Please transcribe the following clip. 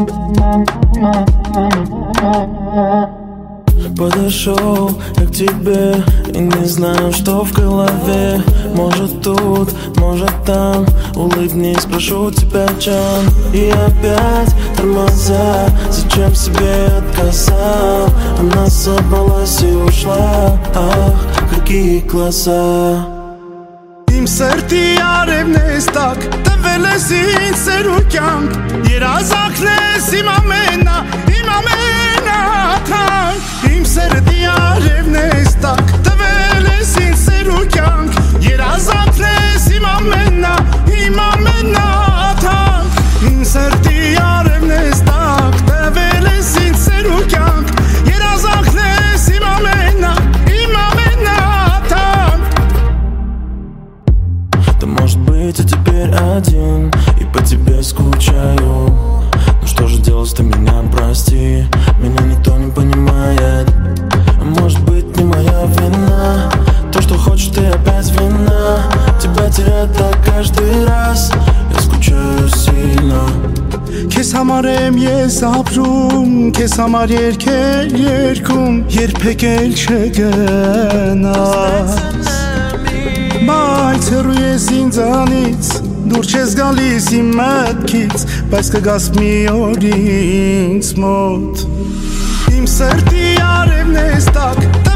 Подошел я к тебе и не знаю, что в голове. Может тут, может там, улыбнись, прошу тебя, Джан. И опять тормоза, зачем себе отказал? Она собралась и ушла, ах, какие глаза. Իմ սրտի արևն ես տակ, տվել ես ինձ սերուկյանք, երազանքն ես իմ ամենաթանկ։ Իմ սրտի արևն ես տակ, տվել ես ինձ սերուկյանք, երազանքն ես իմ ամենաթանկ։ Իմ սրտի արևն ես տակ, տվել ես ինձ սերուկյանք, երազանքն ես իմ ամենաթանկ։ Да может быть я теперь один и по тебе скучаю. Ну что же делать, ты меня прости, меня никто не понимает. А может быть не моя вина, то что хочешь ты опять вина. Тебя терять так каждый раз, я скучаю сильно. Քեզ համար եմ ես ապրում, քեզ համար երգեր երգում, երբեք էլ չգնաս։ Բայց հեռու ես ինձանից, դուր չես գալիս իմ մտքից, բայց կգաս մի օր ինձ մոտ։ Իմ սրտի արևն ես տակ,